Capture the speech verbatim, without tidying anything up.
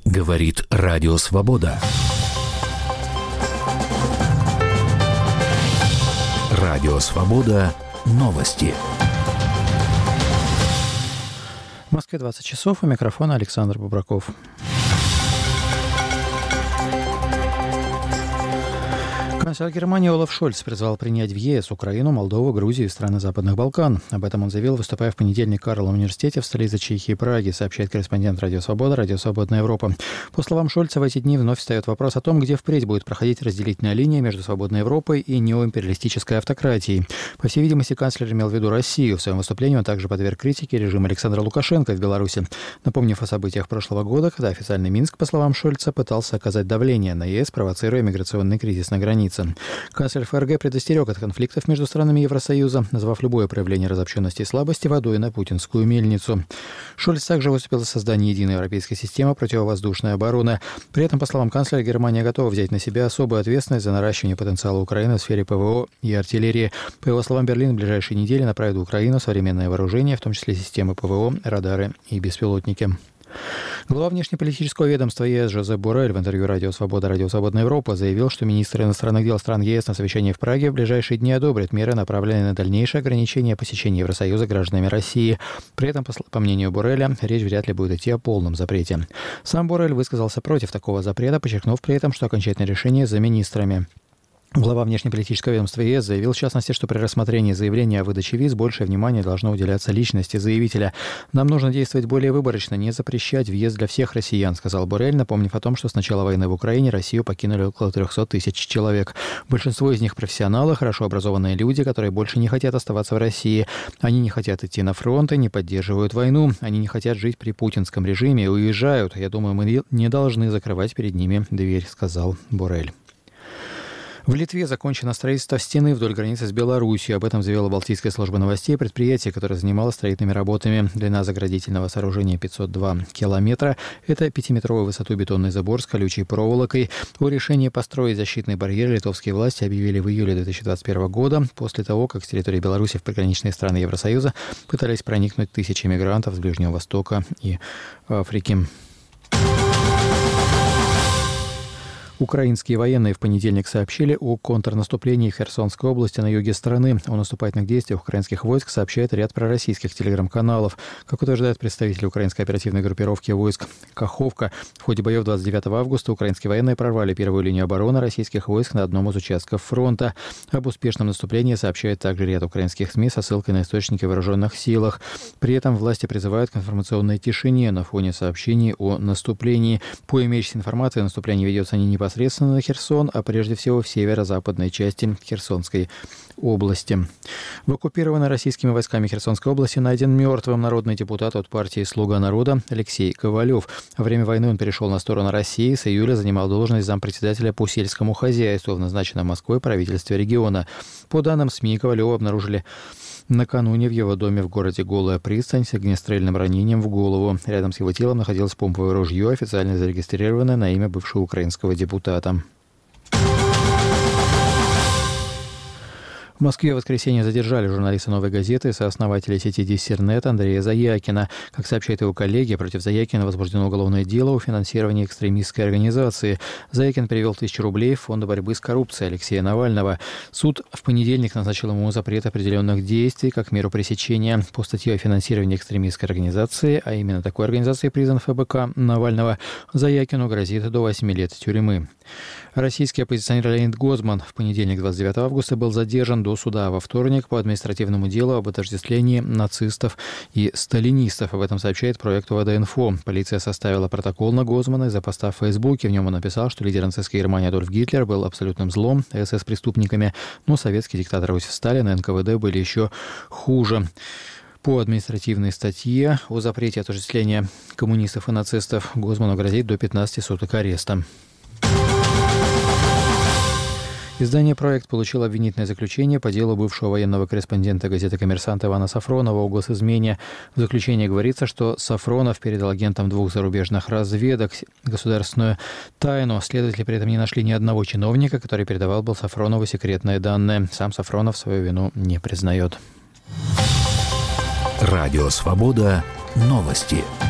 Говорит Радио Свобода. Радио Свобода. Новости. В Москве двадцать часов. У микрофона Александр Бубраков. Канцлер Германии Олаф Шольц призвал принять в ЕС Украину, Молдову, Грузию и страны Западных Балкан. Об этом он заявил, выступая в понедельник в Карловом университете в столице Чехии Праге, сообщает корреспондент Радио Свобода, Радио Свободная Европа. По словам Шольца, в эти дни вновь встает вопрос о том, где впредь будет проходить разделительная линия между Свободной Европой и неоимпериалистической автократией. По всей видимости, канцлер имел в виду Россию. В своем выступлении он также подверг критике режим Александра Лукашенко в Беларуси, напомнив о событиях прошлого года, когда официальный Минск, по словам Шольца, пытался оказать давление на ЕС, провоцируя миграционный кризис на границе. Канцлер ФРГ предостерег от конфликтов между странами Евросоюза, назвав любое проявление разобщенности и слабости водой на путинскую мельницу. Шольц также выступил за создание единой европейской системы противовоздушной обороны. При этом, по словам канцлера, Германия готова взять на себя особую ответственность за наращивание потенциала Украины в сфере ПВО и артиллерии. По его словам, Берлин в ближайшие недели направит в Украину современное вооружение, в том числе системы ПВО, радары и беспилотники. Глава внешнеполитического ведомства ЕС Жозеп Боррель в интервью Радио Свобода, Радио Свободная Европа заявил, что министр иностранных дел стран ЕС на совещании в Праге в ближайшие дни одобрят меры, направленные на дальнейшее ограничение посещения Евросоюза гражданами России. При этом, по мнению Борреля, речь вряд ли будет идти о полном запрете. Сам Боррель высказался против такого запрета, подчеркнув при этом, что окончательное решение за министрами. Глава внешнеполитического ведомства ЕС заявил, в частности, что при рассмотрении заявления о выдаче виз большее внимание должно уделяться личности заявителя. «Нам нужно действовать более выборочно, не запрещать въезд для всех россиян», сказал Боррель, напомнив о том, что с начала войны в Украине Россию покинули около триста тысяч человек. Большинство из них профессионалы, хорошо образованные люди, которые больше не хотят оставаться в России. Они не хотят идти на фронт и не поддерживают войну. Они не хотят жить при путинском режиме и уезжают. Я думаю, мы не должны закрывать перед ними дверь, сказал Боррель. В Литве закончено строительство стены вдоль границы с Белоруссией. Об этом заявила Балтийская служба новостей. Предприятие, которое занималось строительными работами. Длина заградительного сооружения пятьсот два километра. Это пятиметровую высоту бетонный забор с колючей проволокой. О решении построить защитный барьер литовские власти объявили в июле две тысячи двадцать первого года, после того, как с территории Беларуси в приграничные страны Евросоюза пытались проникнуть тысячи мигрантов с Ближнего Востока и Африки. Украинские военные в понедельник сообщили о контрнаступлении в Херсонской области на юге страны. О наступательных действиях украинских войск сообщает ряд пророссийских телеграм-каналов. Как утверждают представители украинской оперативной группировки войск «Каховка», в ходе боев двадцать девятого августа украинские военные прорвали первую линию обороны российских войск на одном из участков фронта. Об успешном наступлении сообщает также ряд украинских СМИ со ссылкой на источники в вооруженных силах. При этом власти призывают к информационной тишине на фоне сообщений о наступлении. По имеющейся информации, наступление ведется не непосредственно непосредственно на Херсон, а прежде всего в северо-западной части Херсонской области. В оккупированной российскими войсками Херсонской области найден мертвым народный депутат от партии «Слуга народа» Алексей Ковалев. Во время войны он перешел на сторону России, с июля занимал должность зампредседателя по сельскому хозяйству в назначенном Москвой правительстве региона. По данным СМИ, Ковалева обнаружили накануне в его доме в городе Голая Пристань с огнестрельным ранением в голову. Рядом с его телом находилось помповое ружье, официально зарегистрированное на имя бывшего украинского депутата. В Москве в воскресенье задержали журналиста «Новой газеты» и сооснователя сети Диссернет Андрея Заякина. Как сообщают его коллеги, против Заякина возбуждено уголовное дело о финансировании экстремистской организации. Заякин перевел тысячу рублей в фонд борьбы с коррупцией Алексея Навального. Суд в понедельник назначил ему запрет определенных действий как меру пресечения. По статье о финансировании экстремистской организации, а именно такой организации признан ФБК Навального, Заякину грозит до восьми лет тюрьмы. Российский оппозиционер Леонид Гозман в понедельник, двадцать девятого августа, был задержан до суда во вторник по административному делу об отождествлении нацистов и сталинистов. Об этом сообщает проект ОВД-Инфо. Полиция составила протокол на Гозмана из-за поста в Фейсбуке. В нем он написал, что лидер нацистской Германии Адольф Гитлер был абсолютным злом, эс-эс-преступниками, но советский диктатор Иосиф Сталин и эн ка вэ дэ были еще хуже. По административной статье о запрете отождествления коммунистов и нацистов Гозману грозит до пятнадцати суток ареста. Издание «Проект» получило обвинительное заключение по делу бывшего военного корреспондента газеты «Коммерсант» Ивана Сафронова о госизмене. В заключении говорится, что Сафронов передал агентам двух зарубежных разведок государственную тайну. Следователи при этом не нашли ни одного чиновника, который передавал бы Сафронову секретные данные. Сам Сафронов свою вину не признает. Радио «Свобода». Новости.